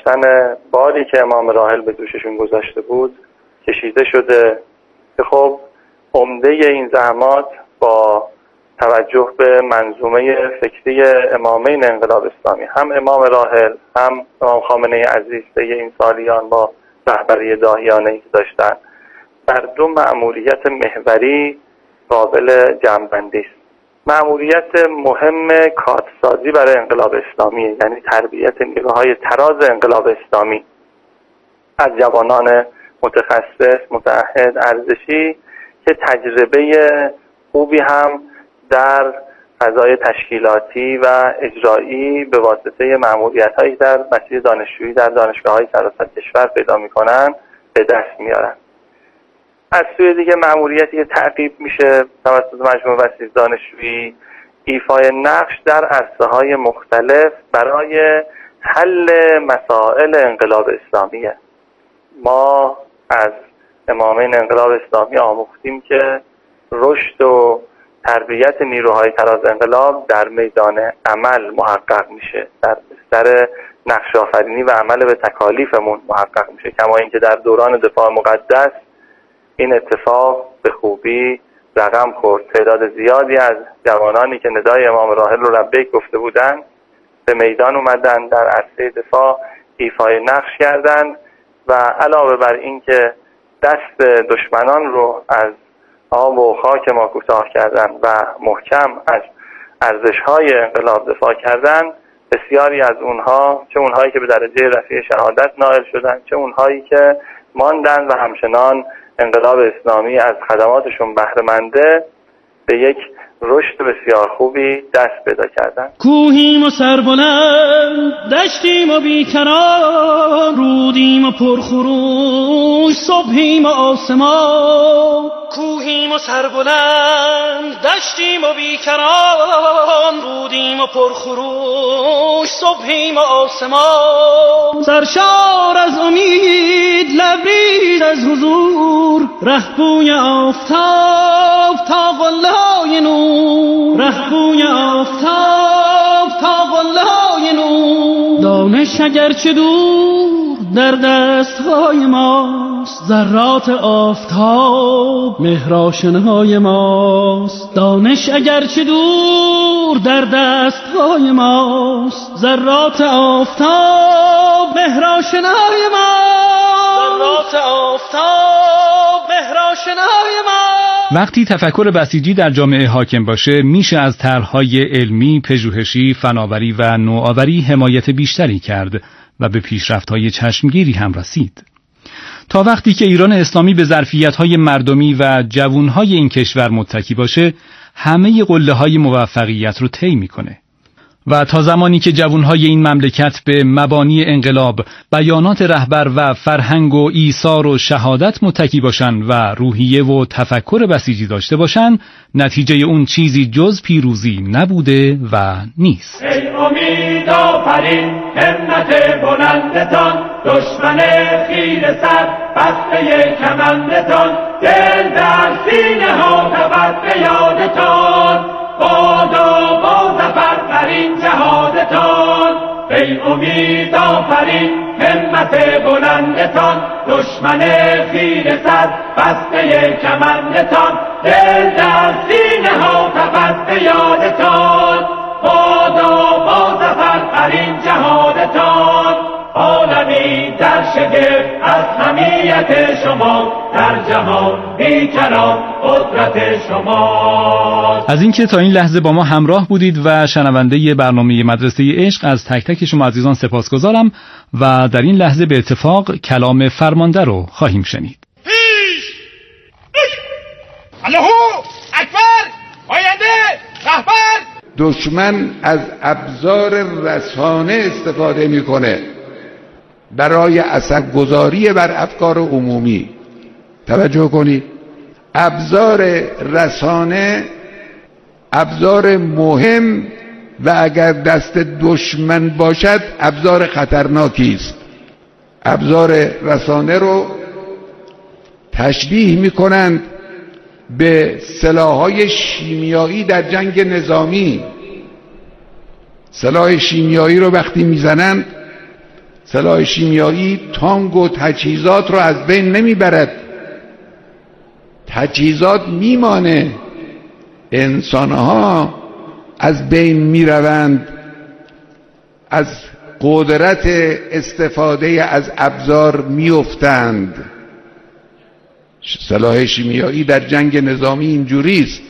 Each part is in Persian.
داشتن بادی که امام راحل به دوششون گذاشته بود کشیده شده که خب عمده این زحمات با توجه به منظومه فکری امامین انقلاب اسلامی، هم امام راحل هم امام خامنه عزیز طی این سالیان با رهبری داهیانه‌ای که داشتن، بر دو مأموریت محوری قابل جمع‌بندی است. مأموریت مهم کادسازی برای انقلاب اسلامی، یعنی تربیت نیروهای تراز انقلاب اسلامی از جوانان متخصص، متعهد، ارزشی که تجربه خوبی هم در فضای تشکیلاتی و اجرایی به واسطه مأموریت‌هایی در مسیر دانشجویی در دانشگاه‌های سراسر کشور پیدا می‌کنن به دست میارن. از سوی دیگه مأموریتی که تعقیب میشه توسط مجموعه وسیع دانشجویی ایفای نقش در عرصه‌های مختلف برای حل مسائل انقلاب اسلامیه. ما از امامین انقلاب اسلامی آموختیم که رشد و تربیت نیروهای تراز انقلاب در میدان عمل محقق میشه، در بستر نقش آفرینی و عمل به تکالیفمون محقق میشه، کما اینکه در دوران دفاع مقدس این اتفاق به خوبی رقم خورد. تعداد زیادی از جوانانی که ندای امام راحل رو لبیک گفته بودن به میدان اومدن، در عرصه دفاع ایفای نقش کردند و علاوه بر این که دست دشمنان رو از آب و خاک ما کوتاه کردن و محکم از ارزش‌های انقلاب دفاع کردن، بسیاری از اونها، چه اونهایی که به درجه رفیع شهادت نائل شدن، چه اونهایی که ماندن و همچنان انقلاب اسلامی از خدماتشون بهره منده، به یک رشد بسیار خوبی دست پیدا کردن. کوهیم و سربلند، دشتیم و بیکران، رودیم و پرخروش، صبحیم و آسمان. کوهیم و سربلند، دشتیم و بیکران، رودیم و پرخروش، صبحیم و آسمان. سرشار از امید، لبریز از حضور، رهگوی آفتاب تا قله‌های نور. رهگوی آفتاب تا قله‌های نور. دانش اگرچه دور در دست‌های ماست، ذرات آفتاب مهرآشنای ماست. دانش اگرچه دور در دست‌های ماست، ذرات آفتاب مهرآشنای ماست. ذرات آفتاب مهرآشنای ماست. وقتی تفکر بسیجی در جامعه حاکم باشه، میشه از طرح‌های علمی، پژوهشی، فناوری و نوآوری حمایت بیشتری کرد و به پیشرفت‌های چشمگیری هم رسید. تا وقتی که ایران اسلامی به ظرفیت‌های مردمی و جوان‌های این کشور متکی باشه، همه قله‌های موفقیت رو طی می‌کنه. و تا زمانی که جوانهای این مملکت به مبانی انقلاب، بیانات رهبر و فرهنگ و ایثار و شهادت متکی باشن و روحیه و تفکر بسیجی داشته باشن، نتیجه اون چیزی جز پیروزی نبوده و نیست. ای امید آفرین همت بلندتان، دشمن خیره سر بسته کمندتان، دل در سینه ها تبد به یادتان، بادا با ظفر بر این جهادتان. ای امید آفرین همت بلندتان، دشمن خیره سر بسته کمندتان، دل در سینه ها تبد به یادتان، بادا با ظفر بر این جهادتان. عالمی در شگفت از حمیت شما، در جهان بیکران قدرت شما. از اینکه تا این لحظه با ما همراه بودید و شنونده برنامه مدرسه عشق از تک تک شما عزیزان سپاسگزارم و در این لحظه به اتفاق کلام فرمانده رو خواهیم شنید. الله اکبر، آینده رهبر. دشمن از ابزار رسانه استفاده میکنه برای اثرگذاری بر افکار عمومی. توجه کنید، ابزار رسانه ابزار مهم و اگر دست دشمن باشد ابزار خطرناکی است. ابزار رسانه رو تشبیه میکنند به سلاح‌های شیمیایی در جنگ نظامی. سلاح شیمیایی رو وقتی میزنند سلاح شیمیایی تانک و تجهیزات رو از بین نمیبرد، تجهیزات میمانه، انسانها از بین میروند، از قدرت استفاده از ابزار میافتند. سلاح شیمیایی در جنگ نظامی اینجوریست،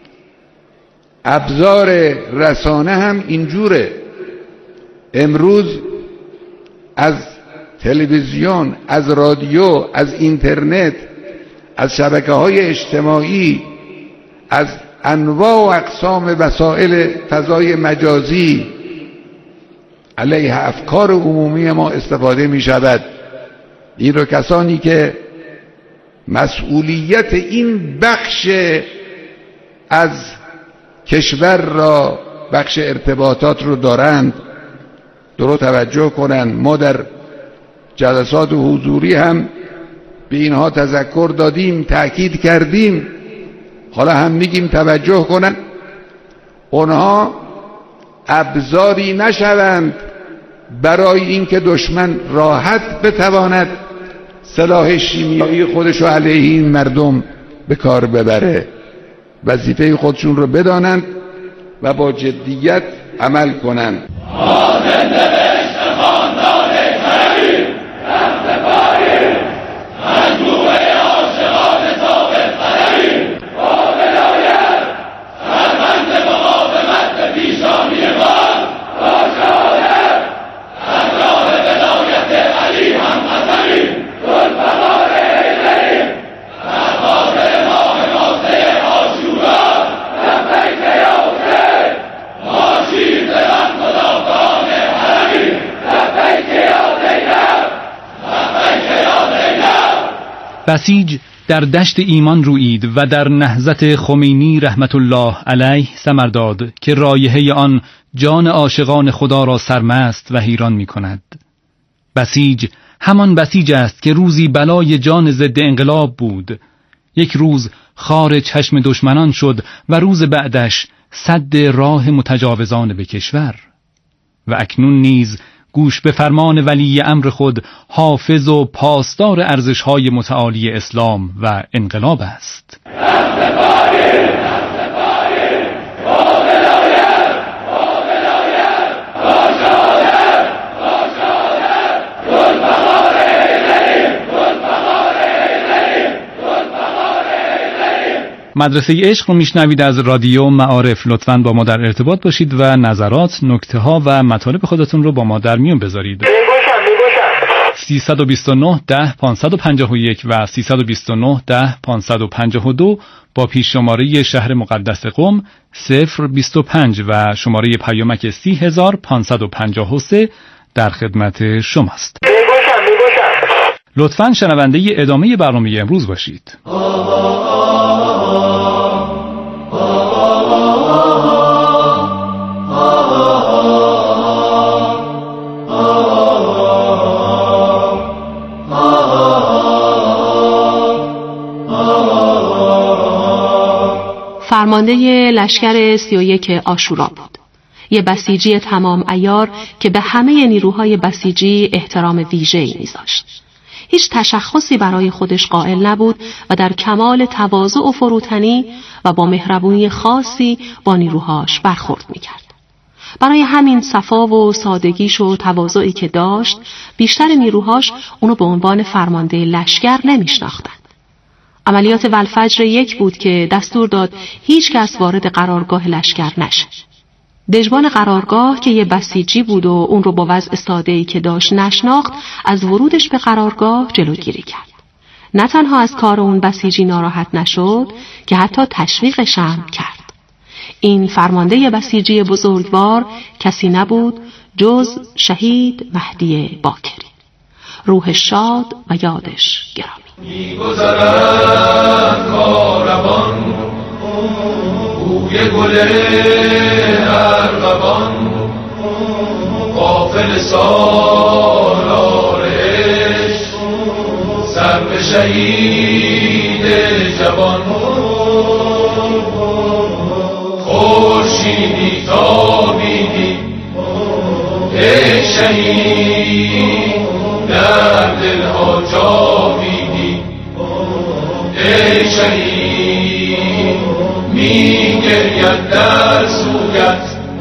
ابزار رسانه هم اینجوره. امروز از تلویزیون، از رادیو، از اینترنت، از شبکه‌های اجتماعی، از انواع و اقسام وسایل فضای مجازی علیه افکار عمومی ما استفاده می شود. این رو کسانی که مسئولیت این بخش از کشور را، بخش ارتباطات رو دارند، درست توجه کنند. ما در جلسات حضوری هم به اینها تذکر دادیم، تأکید کردیم، حالا هم میگیم توجه کنند. اونها ابزاری نشوند برای اینکه دشمن راحت بتواند سلاح شیمیایی خودشو علیه این مردم به کار ببره. وظیفه خودشون رو بدانند و با جدیت عمل کنند. بسیج در دشت ایمان رویید و در نهضت خمینی رحمت الله علیه ثمر داد که رایحه آن جان عاشقان خدا را سرمست و حیران می کند. بسیج همان بسیج است که روزی بلای جان ضد انقلاب بود، یک روز خار چشم دشمنان شد و روز بعدش سد راه متجاوزان به کشور. و اکنون نیز گوش به فرمان ولی امر خود حافظ و پاسدار ارزش‌های متعالی اسلام و انقلاب است. مدرسه عشق رو میشنوید از رادیو معارف. لطفاً با ما در ارتباط باشید و نظرات، نکته ها و مطالب خودتون رو با ما در میون بذارید. 329 10 551 و 329 10 552 با پیش شماره شهر مقدس قم 025 و شماره پیامک 30553 در خدمت شماست. لطفاً شنونده ادامه برنامه امروز باشید. فرمانده لشکر 31 عاشورا بود. یه بسیجی تمام عیار که به همه نیروهای بسیجی احترام ویژه‌ای می‌ذاشت. هیچ تشخصی برای خودش قائل نبود و در کمال تواضع و فروتنی و با مهربونی خاصی با نیروهاش برخورد می‌کرد. برای همین صفا و سادگیش و تواضعی که داشت، بیشتر نیروهاش اونو به عنوان فرمانده لشکر نمی‌شناختند. عملیات والفجر 1 بود که دستور داد هیچ کس وارد قرارگاه لشکر نشه. دژبان قرارگاه که یه بسیجی بود و اون رو با وضع ساده‌ای که داشت نشناخت، از ورودش به قرارگاه جلوگیری کرد. نه تنها از کار اون بسیجی ناراحت نشد که حتی تشویقش هم کرد. این فرمانده بسیجی بزرگوار کسی نبود جز شهید مهدی باکری. روح شاد و یادش گرامی. می‌گذرد کاروان بوی گل ارغوان، غافل سالار عشق، سر به شهید جوان. خورشیدی تابیدی ای شهید شهید می گرید در سویت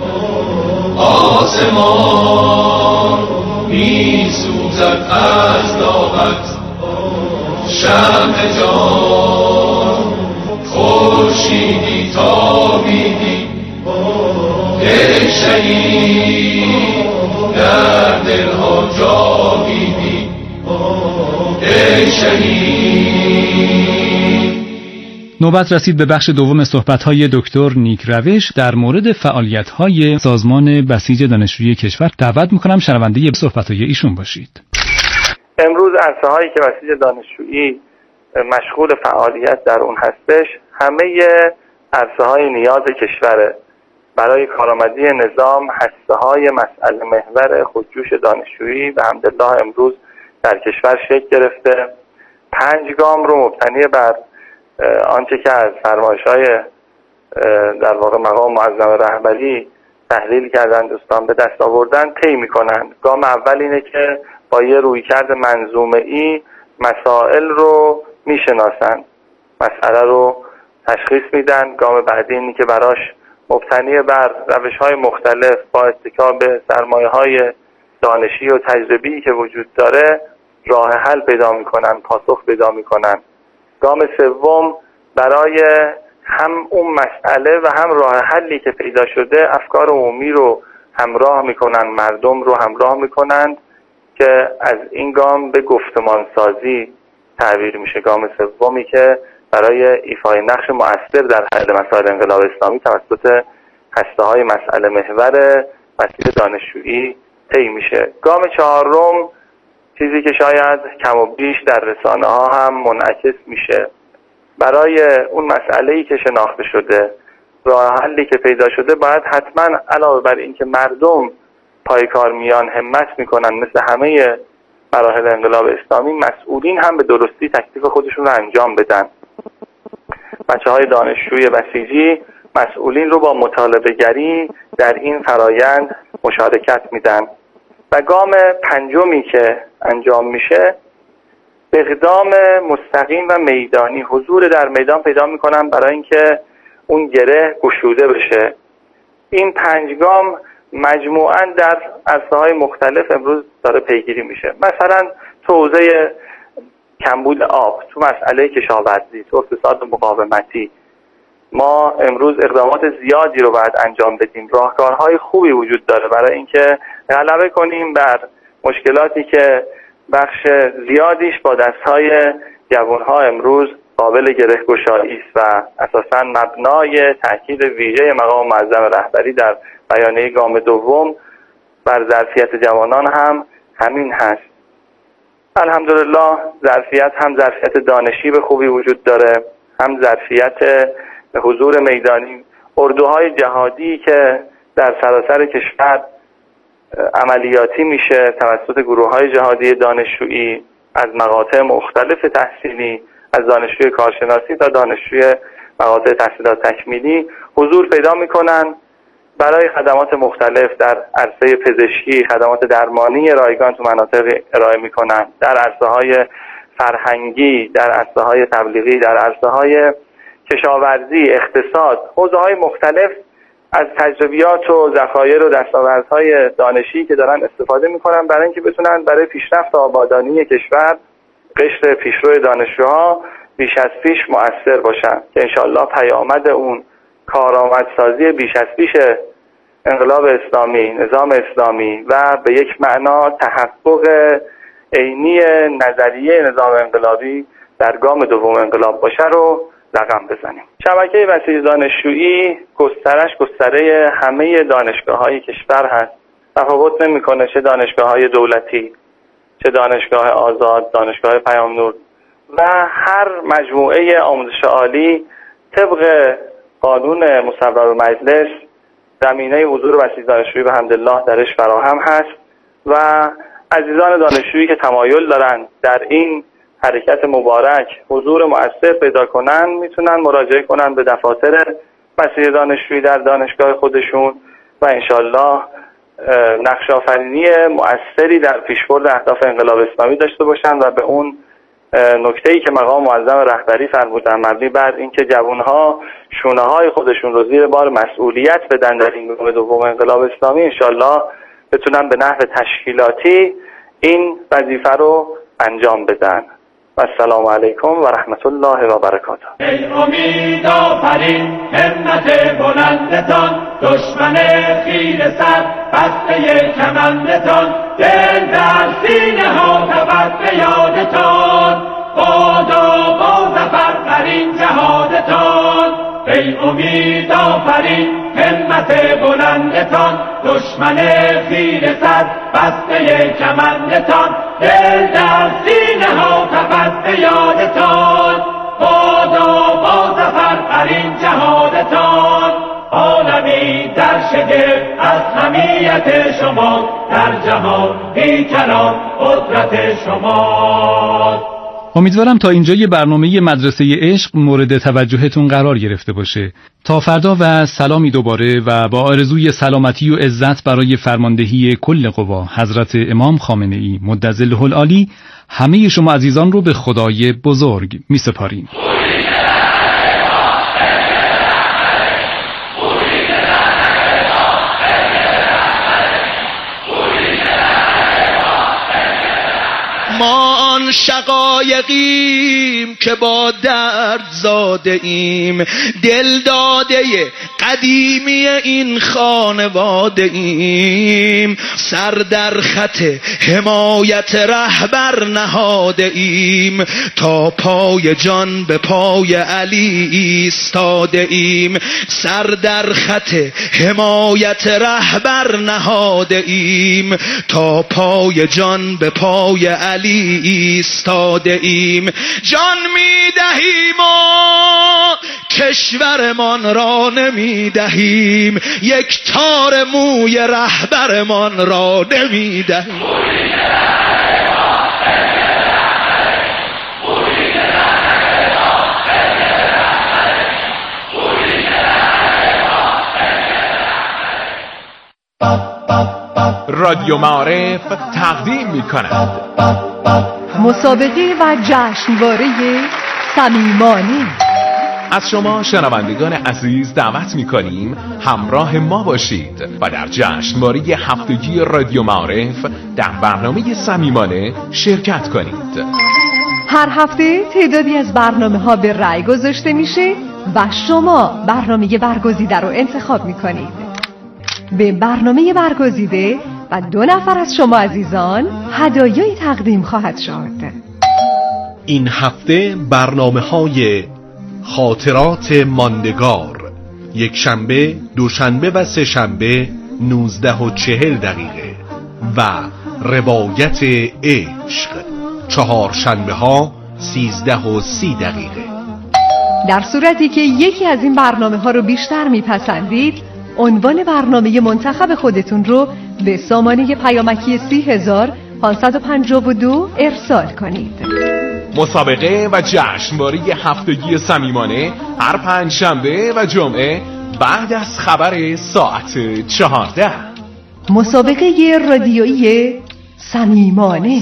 آسمان می سوزد از داغت شمع جان خورشیدی تابیدی ای شهید در دلها جاویدی ای شهید. نوبت رسید به بخش دوم صحبت‌های دکتر نیک روش در مورد فعالیت‌های سازمان بسیج دانشجویی کشور. دعوت می‌کنم شنونده صحبت‌های ایشون باشید. امروز عرصه‌هایی که بسیج دانشجویی مشغول فعالیت در اون هستش همه عرصه‌های نیاز کشوره. برای کارآمدی نظام هسته‌های مسئله محور خودجوش دانشجویی و الحمدلله امروز در کشور شکل گرفته. 5 گام رو مبتنی بر آنچه که از فرمایش‌های در واقع مقام معظم رهبری تحلیل کردن دوستان به دست آوردن طی می‌کنند. گام اول اینه که با یه رویکرد منظومه‌ای مسائل رو میشناسند، مسئله رو تشخیص میدن. گام بعدی اینه که براش مبتنی بر روش‌های مختلف با اتکا به سرمایه‌های دانشی و تجربی که وجود داره راه حل پیدا می‌کنن، پاسخ پیدا می‌کنن. گام سوم برای هم اون مسئله و هم راه حلی که پیدا شده افکار عمومی رو همراه می‌کنن، مردم رو همراه می‌کنند که از این گام به گفتمان سازی تعبیر میشه. گام سومی که برای ایفای نقش مؤثر در حل مسائل انقلاب اسلامی توسط هسته‌های مسئله محور بسیج دانشجویی طی میشه. گام چهارم چیزی که شاید کم و بیش در رسانه ها هم منعکس میشه، برای اون مسئله‌ای که شناخته شده، راه حلی که پیدا شده، باید حتما علاوه بر این که مردم پای کار میان همت میکنن مثل همه مراحل انقلاب اسلامی، مسئولین هم به درستی تکلیف خودشون رو انجام بدن. بچه‌های دانشجوی بسیجی مسئولین رو با مطالبه گری در این فرایند مشارکت میدن. و گام پنجمی که انجام میشه اقدام مستقیم و میدانی، حضور در میدان پیدا میکنن برای اینکه اون گره گشوده بشه. این 5 گام مجموعاً در عرصه‌های مختلف امروز داره پیگیری میشه. مثلا تو حوزه کمبود آب، تو مسئله کشاورزی، تو اقتصاد مقاومتی ما امروز اقدامات زیادی رو باید انجام بدیم. راهکارهای خوبی وجود داره برای اینکه غلبه کنیم بر مشکلاتی که بخش زیادیش با دستهای جوانها امروز قابل گره‌گشایی است و اساساً مبنای تاکید ویژه مقام معظم رهبری در بیانیه گام دوم بر ظرفیت جوانان هم همین هست. الحمدلله ظرفیت هم ظرفیت دانشی به خوبی وجود داره، هم ظرفیت حضور میدانی. اردوهای جهادی که در سراسر کشور عملیاتی میشه توسط گروه‌های جهادی دانشجویی از مقاطع مختلف تحصیلی، از دانشجوی کارشناسی تا دانشجوی مقاطع تحصیلات تکمیلی حضور پیدا میکنن برای خدمات مختلف در عرصه پزشکی، خدمات درمانی رایگان تو مناطق ارائه میکنن، در عرصه‌های فرهنگی، در عرصه‌های تبلیغی، در عرصه‌های کشاورزی، اقتصاد، حوزه‌های مختلف از تجربیات و ذخایر و دستاوردهای دانشی که دارن استفاده میکنن برای اینکه بتونن برای پیشرفت و آبادانی کشور قشر پیشرو دانشجوها بیش از پیش مؤثر باشن که انشالله پیامد اون کارآمدسازی بیش از پیش انقلاب اسلامی، نظام اسلامی و به یک معنا تحقق عینی نظریه نظام انقلابی در گام دوم انقلاب باشه رو رقم بزنیم. شبکه بسیج دانشجویی گستره همه دانشگاه‌های کشور هست. تفاوت نمی‌کنه چه دانشگاه‌های دولتی، چه دانشگاه آزاد، دانشگاه پیام نور و هر مجموعه آموزش عالی طبق قانون مصوب مجلس زمینه حضور بسیج دانشجویی به حمدالله درش فراهم هست و عزیزان دانشجویی که تمایل دارن در این حرکت مبارک حضور مؤثر پیدا کنن میتونن مراجعه کنن به دفاتر بسیج دانشجویی در دانشگاه خودشون و انشالله نقش آفرینی مؤثری در پیشبرد اهداف انقلاب اسلامی داشته باشن و به اون نکته‌ای که مقام معظم رهبری فرمودن مبنی بر اینکه جوان‌ها شونه‌های خودشون رو زیر بار مسئولیت بدن در این دوم انقلاب اسلامی، انشالله بتونن به نحو تشکیلاتی این وظیفه رو انجام بدن. و السلام علیکم و رحمت الله و برکاته. ای امید آفرین همت بلندتان، دشمن خیره سر بسته کمندتان، دل در سینه ها تبد به یادتان، بادا با ظفر بر این جهادتان. ای امید آفرین همت بلندتان، دشمن خیره سر بسته کمندتان، دل در سینه ها تبد به یادتان، بادا با ظفر بر این جهادتان. عالمی در شگفت از حمیت شما، در جهان بی کلام قدرت شما. امیدوارم تا اینجا یه برنامه مدرسه عشق مورد توجهتون قرار گرفته باشه. تا فردا و سلامی دوباره و با آرزوی سلامتی و عزت برای فرماندهی کل قوا حضرت امام خامنه ای مدظله العالی، همه شما عزیزان رو به خدای بزرگ می سپاریم. ما آن شقایقیم که با درد زاده ایم، دل داده قدیمی این خانواده ایم، سر در خط حمایت رهبر نهاده ایم، تا پای جان به پای علی ایستاده ایم، سر در خط حمایت رهبر نهاده ایم، تا پای جان به پای علی ایستاده ایم. جان میدهیم و کشورمان را نمیدهیم، یک تار موی رهبرمان را نمیدهیم. رادیو معارف تقدیم می‌کند مسابقه و جشنواره صمیمانه. از شما شنوندگان عزیز دعوت می‌کنیم همراه ما باشید و در جشنواره هفتگی رادیو معارف در برنامه صمیمانه شرکت کنید. هر هفته تعدادی از برنامه‌ها به رأی گذاشته میشه و شما برنامه برگزیده رو انتخاب می‌کنید. به برنامه برگزیده و 2 نفر از شما عزیزان هدایایی تقدیم خواهد شد. این هفته برنامه‌های خاطرات ماندگار، یک شنبه، دوشنبه و سه شنبه 19:40 و روایت عشق، 4 شنبه ها 13:30. در صورتی که یکی از این برنامه ها رو بیشتر میپسندید، عنوان برنامه منتخب خودتون رو به سامانه پیامکی 30552 ارسال کنید. مسابقه و جشنواره هفتگی صمیمانه هر 5 شنبه و جمعه بعد از خبر ساعت 14. مسابقه رادیویی صمیمانه.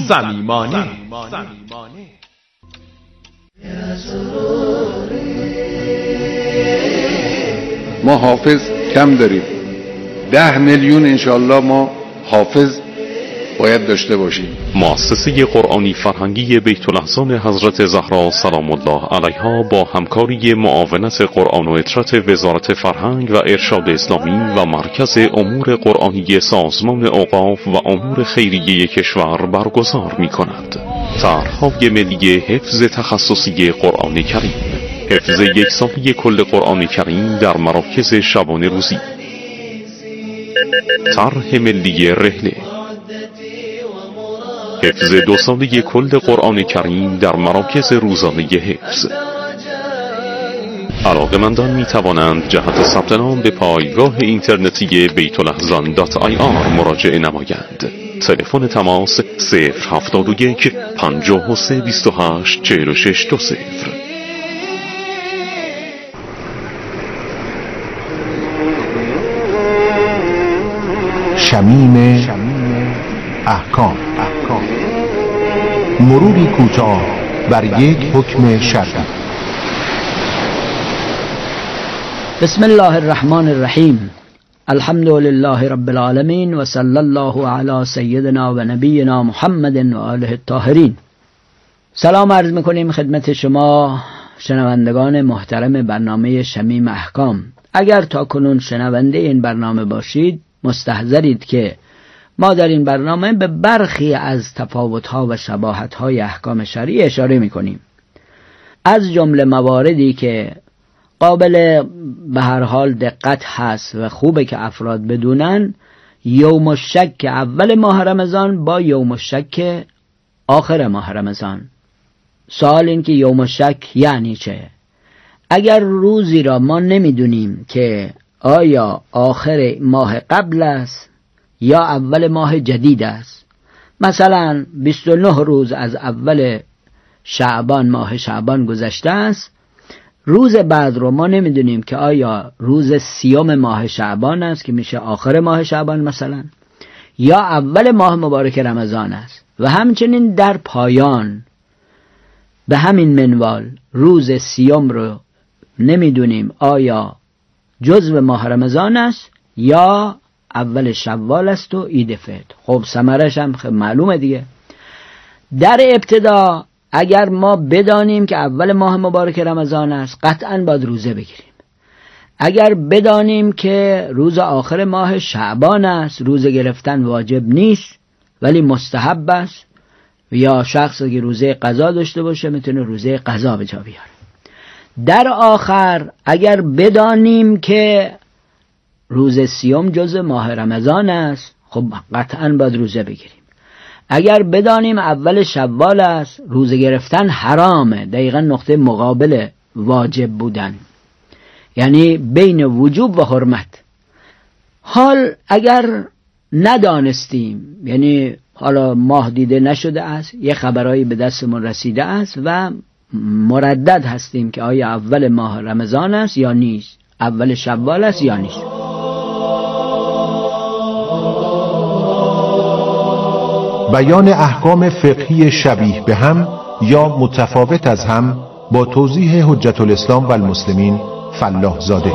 ما حافظ کم داریم، 10 میلیون انشالله ما حافظ باید داشته باشیم. مؤسسه قرآنی فرهنگی بیت الاحسان حضرت زهرا سلام الله علیها با همکاری معاونت قرآن و اطرات وزارت فرهنگ و ارشاد اسلامی و مرکز امور قرآنی سازمان اوقاف و امور خیریه کشور برگزار می‌کند. طرح‌های ملی حفظ تخصصی قرآن کریم، حفظ 1 ساله کل قرآن کریم در مراکز شبانه روزی، طرح ملی رحله، حفظ 2 ساله کل قرآن کریم در مراکز روزانه حفظ. علاقه‌مندان می توانند جهت ثبت نام به پایگاه اینترنتی بیتالاحزان.ir مراجعه نمایند. تلفن تماس 071 53 28 46 20. شمیم احکام، مروری کوتاه بر یک حکم شرعی. بسم الله الرحمن الرحیم. الحمد لله رب العالمین و صلی الله علی سیدنا و نبینا محمد و آله الطاهرین. سلام عرض میکنیم خدمت شما شنوندگان محترم برنامه شمیم احکام. اگر تا کنون شنونده این برنامه باشید مستحضرید که ما در این برنامه به برخی از تفاوت‌ها و شباهت‌های احکام شرعی اشاره می‌کنیم. از جمله مواردی که قابل به هر حال دقت هست و خوبه که افراد بدونن، یوم الشک اول ماه رمضان با یوم الشک آخر ماه رمضان. سوال این که یوم الشک یعنی چه؟ اگر روزی را ما نمیدونیم که آیا آخر ماه قبل است یا اول ماه جدید است، مثلا 29 روز از اول شعبان ماه شعبان گذشته است، روز بعد رو ما نمیدونیم که آیا روز 30 ماه شعبان است که میشه آخر ماه شعبان مثلا، یا اول ماه مبارک رمضان است. و همچنین در پایان به همین منوال روز 30 رو نمیدونیم آیا جزو ماه رمضان است یا اول شوال است و عید فطر. خب ثمرش هم معلومه دیگه. در ابتدا اگر ما بدانیم که اول ماه مبارک رمضان است قطعاً باید روزه بگیریم. اگر بدانیم که روز آخر ماه شعبان است روزه گرفتن واجب نیست ولی مستحب است، یا شخصی که روزه قضا داشته باشه میتونه روزه قضا به جا بیاره. در آخر اگر بدانیم که روز 30 جزء ماه رمضان است خب قطعاً باید روزه بگیریم. اگر بدانیم اول شوال است روزه گرفتن حرامه، دقیقاً نقطه مقابل واجب بودن، یعنی بین وجوب و حرمت. حال اگر ندانستیم، یعنی حالا ماه دیده نشده است، یه خبرایی به دستمون رسیده است و مردد هستیم که آیا اول ماه رمضان است یا نیست، اول شوال است یا نیست. بیان احکام فقهی شبیه به هم یا متفاوت از هم با توضیح حجت الاسلام و المسلمین فلاح زاده.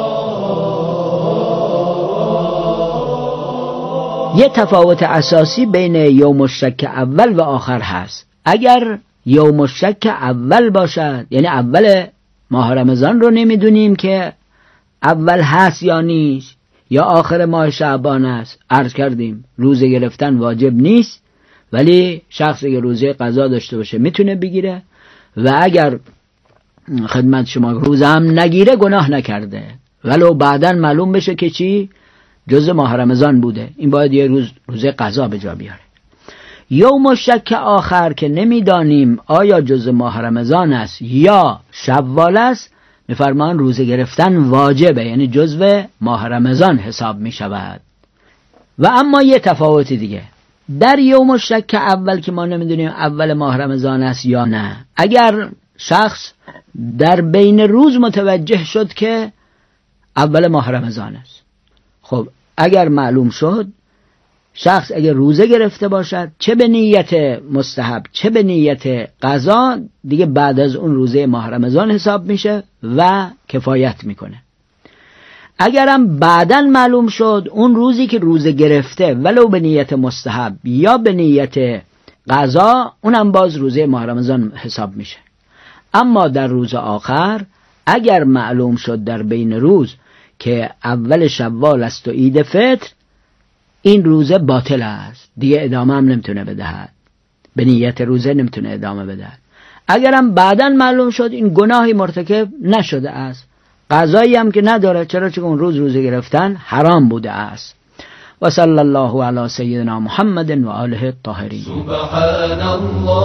یه تفاوت اساسی بین یوم الشک اول و آخر هست. اگر یوم الشک اول باشد، یعنی اول ماه رمضان رو نمیدونیم که اول هست یا نیست، یا آخر ماه شعبان است، عرض کردیم روزه گرفتن واجب نیست ولی شخصی که روزه قضا داشته باشه میتونه بگیره، و اگر خدمت شما روزه هم نگیره گناه نکرده ولو بعداً معلوم بشه که چی جزء ماه رمضان بوده، این باید یه روزه قضا به جا بیاره. یوم الشک آخر که نمیدانیم آیا جزء ماه رمضان است یا شوال است، میفرمان روزه گرفتن واجبه، یعنی جزء ماه رمضان حساب میشود. و اما یه تفاوت دیگه در یوم الشک اول که ما نمیدونیم اول ماه رمضان است یا نه، اگر شخص در بین روز متوجه شد که اول ماه رمضان است، خب اگر معلوم شد شخص اگر روزه گرفته باشد چه به نیت مستحب چه به نیت قضا دیگه بعد از اون روزه ماه رمضان حساب میشه و کفایت میکنه. اگرم بعداً معلوم شد اون روزی که روزه گرفته ولو به نیت مستحب یا به نیت قضا اونم باز روزه ماه رمضان حساب میشه. اما در روز آخر اگر معلوم شد در بین روز که اول شوال است و عید فطر، این روزه باطل است، دیگه ادامه هم نمیتونه بدهد، به نیت روزه نمیتونه ادامه بدهد. اگرم بعداً معلوم شد این گناهی مرتکب نشده است، قضایی هم که نداره، چرا؟ چون اون روزه گرفتن حرام بوده است. و صلی الله علی سیدنا محمد و آله الطاهرین. سبحان الله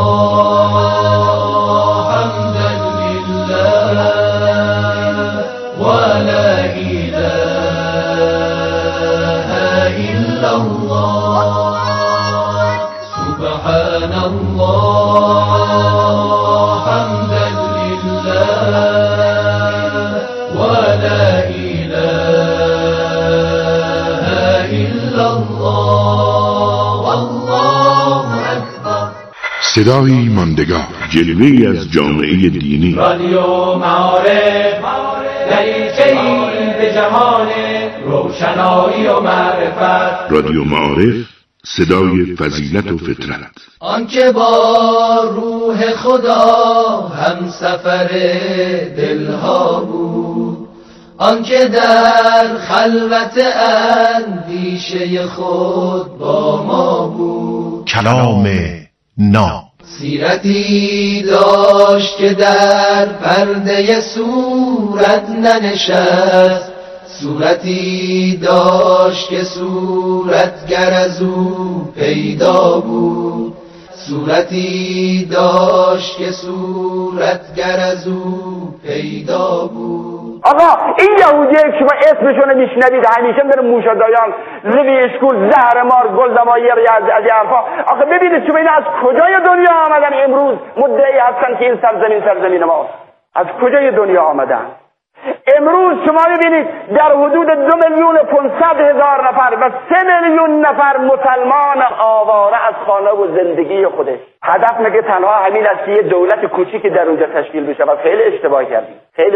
حمدا لله و لا اله الا الله. سبحان الله حمدا لله و لا صدایی ماندگار، جلوه‌ای از جامعه دینی. رادیو معارف دریچه‌ای به جهان روشنایی و معرفت. رادیو معارف، صدای فضیلت و فطرت. آنکه با روح خدا هم سفر دلها بود، آنکه در خلوت اندیشه خود با ما بود. کلام ناب، سیرتی داشت که در پرده صورت ننشست، صورتی داشت که صورتگر از او پیدا بود، صورتی داشت که صورتگر از او پیدا بود. آقا این یهودیه که شما اسمشونو میشنوید همیشه میره موشادایان، زوی اشکول، زهر مار، گلدمایر، از این حرفا. آخه ببینید شما اینا از کجای دنیا آمدن امروز مدعی هستن که این سرزمین ماست؟ از کجای دنیا آمدن؟ امروز شما ببینید در حدود 2,500,000 نفر و 3,000,000 نفر مسلمان آواره از خانه و زندگی خودش. هدف مگه تنها همین است که یه دولت کوچیک در اونجا تشکیل بشه؟ و خیلی اشتباه کردیم، خیلی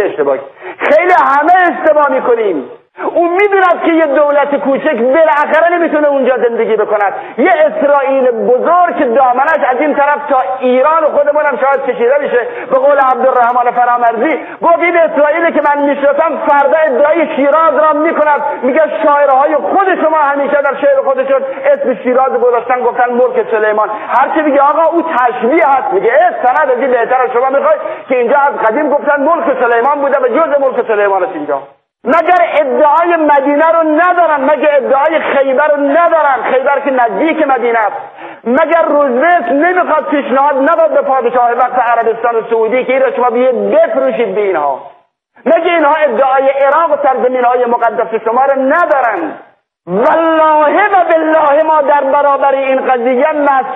همه اشتباه میکنیم. اون میدوند که یه دولت کوچک بالاخره نمیتونه اونجا زندگی بکند. یه اسرائیل بزرگ که دامنش از این طرف تا ایران خودمون هم شاید کشیده بشه. به قول عبدالرحمن فرامرزی گفت این اسرائیلی که من میشناسم فردا ادعای شیراز را میکند، میگه شاعرهای خود شما همیشه در شعر خودشون اسم شیراز گذاشتن، گفتن ملک سلیمان. هر چی میگه آقا او تشبیه هست، میگه سند از این بهتره. شما میخواید که اینجا از قدیم گفتن ملک سلیمان بوده و جز ملک سلیمان است اینجا. مگر ادعای مدینه رو ندارن؟ مگر ادعای خیبر رو ندارن؟ خیبر که نزدیک مدینه است. مگر روزویلت نمیخواد پیشنهاد نداد به پادشاه وقت عربستان و سعودی که این را شما بیاید بفروشید به اینها؟ مگر اینها ادعای عراق و سرزمین‌های مقدس شما رو ندارن؟ والله و بالله ما در برابر این قضیه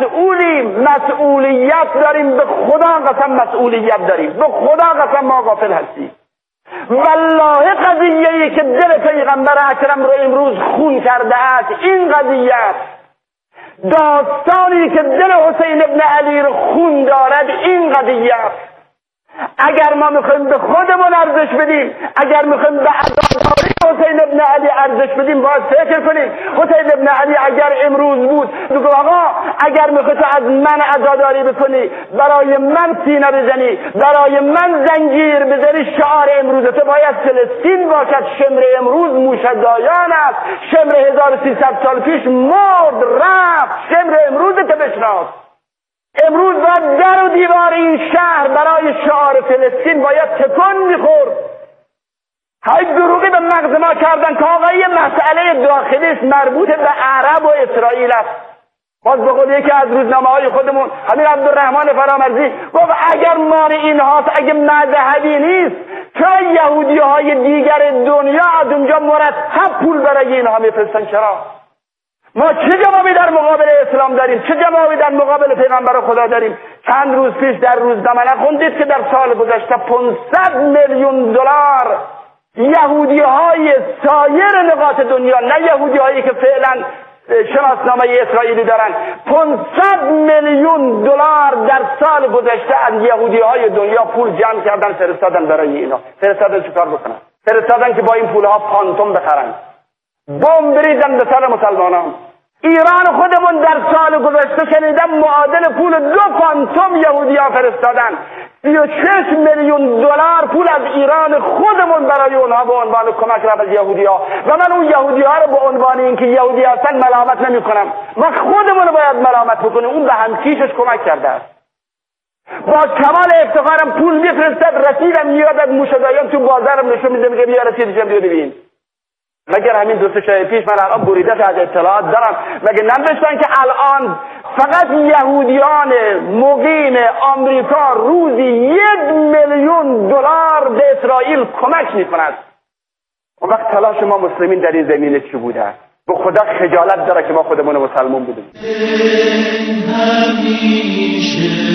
مسئولیت داریم. به خدا قسم مسئولیت داریم، به خدا قسم ما غافل هستیم. والله قضیه‌ای که دل پیغمبر اکرم رو امروز خون کرده است این قضیه، داستانی که دل حسین ابن علی رو خون دارد این قضیه. اگر ما میخوایم به خودمون ارزش بدیم، اگر میخوایم به عزاداری حسین ابن علی ارزش بدیم، باید فکر کنیم حسین ابن علی اگر امروز بود بگو آقا اگر میخوای تو از من عزاداری بکنی، برای من سینه بزنی، برای من زنجیر بزنی، شعار امروز تو باید فلسطین باشد. شمر امروز موشدایان است، شمر 1300 سال پیش مرد رفت، شمر امروز تو بشناس. امروز باید در و دیوار این شهر برای شعار فلسطین باید تکون میخورد. های دروغی به مغز ما کردن که آقا یه مسئله داخلیش مربوط به عرب و اسرائیل است. باز به قول یکی از روزنامه‌های خودمون همین عبدالرحمن فرامرزی گفت اگر مال این هاست، اگه مذهبی نیست، چرا یهودی‌های دیگر دنیا از اونجا مرتب پول برای اینها میفرستن؟ چرا؟ ما چه جوابی در مقابل اسلام داریم؟ چه جوابی در مقابل پیغمبر خدا داریم؟ چند روز پیش در روزنامه خوندید که در سال گذشته 500 میلیون دلار یهودی‌های سایر نقاط دنیا، نه یهودی‌هایی که فعلا شناسنامه اسرائیلی دارن، 500 میلیون دلار در سال گذشته از یهودی‌های دنیا پول جمع کردن فرستادن برای اینا. فرستادن چیکار بکنن؟ فرستادن که با این پولها فانتوم بخرن، بمب بریزن به سر مسلمانان. ایران خودمون در سال گذشته شنیدم معادل پول 2 فانتوم یهودی‌ها فرستادن. 36 میلیون دلار پول از ایران خودمون برای اونها به عنوان کمک رفت از یهودی‌ها. و من اون یهودی‌ها رو به عنوان اینکه یهودی هستن ملامت نمی‌کنم، ما خودمون رو باید ملامت بکنیم. اون به همکیشش کمک کرده است. با کمال افتخارم پول میفرستد، رسیدم میاد از موشدایان تو بازارم نشون میده، میگه بیا رسیدشم بیا ببین. مگر همین 2 شب پیش من الان بریده از اطلاعات دارم، مگه ننوشتن که الان فقط یهودیان مقیم آمریکا روزی 1 میلیون دلار به اسرائیل کمک میکند؟ اون وقت تلاش ما مسلمین در این زمینه چی بوده؟ به خدا خجالت داره که ما خودمون مسلمان بودیم.